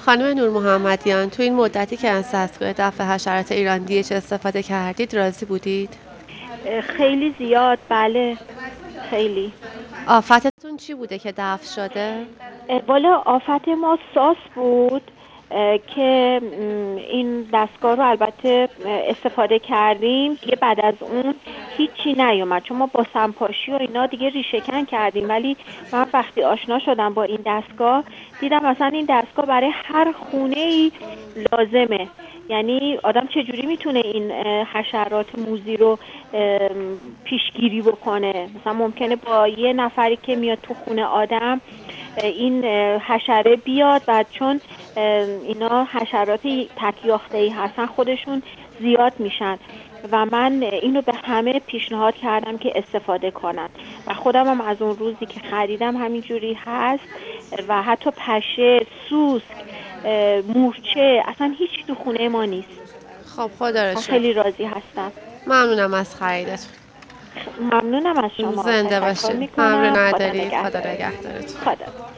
خانم نور محمدیان، تو این مدتی که از دستگاه دفع حشرات ایران دیش استفاده کردید راضی بودید؟ خیلی زیاد، بله. خیلی. آفتتون چی بوده که دفع شده؟ والا آفت ما ساس بود که این دستگاه رو البته استفاده کردیم دیگه. بعد از اون هیچی نیومد چون ما با سمپاشی و اینا دیگه ریشه‌کن کردیم، ولی من وقتی آشنا شدم با این دستگاه دیدم مثلا این دستگاه برای هر خونه‌ای لازمه. یعنی آدم چجوری میتونه این حشرات موذی رو پیشگیری بکنه؟ مثلا ممکنه با یه نفری که میاد تو خونه آدم این حشره بیاد، بعد چون اینا حشرات تکیاخته‌ای هستن خودشون زیاد میشن و من اینو به همه پیشنهاد کردم که استفاده کنن و خودم هم از اون روزی که خریدم همینجوری هست و حتی پشه، سوسک، مورچه، اصلا هیچ تو خونه ما نیست. خب خدا رو خیلی شکر. راضی هستم. ممنونم از خریدتون. ممنونم از شما، زنده تشکر باشین. امری میکنم. خدا ندارید. خدا نگهدارتون. نگهدارتون. خدا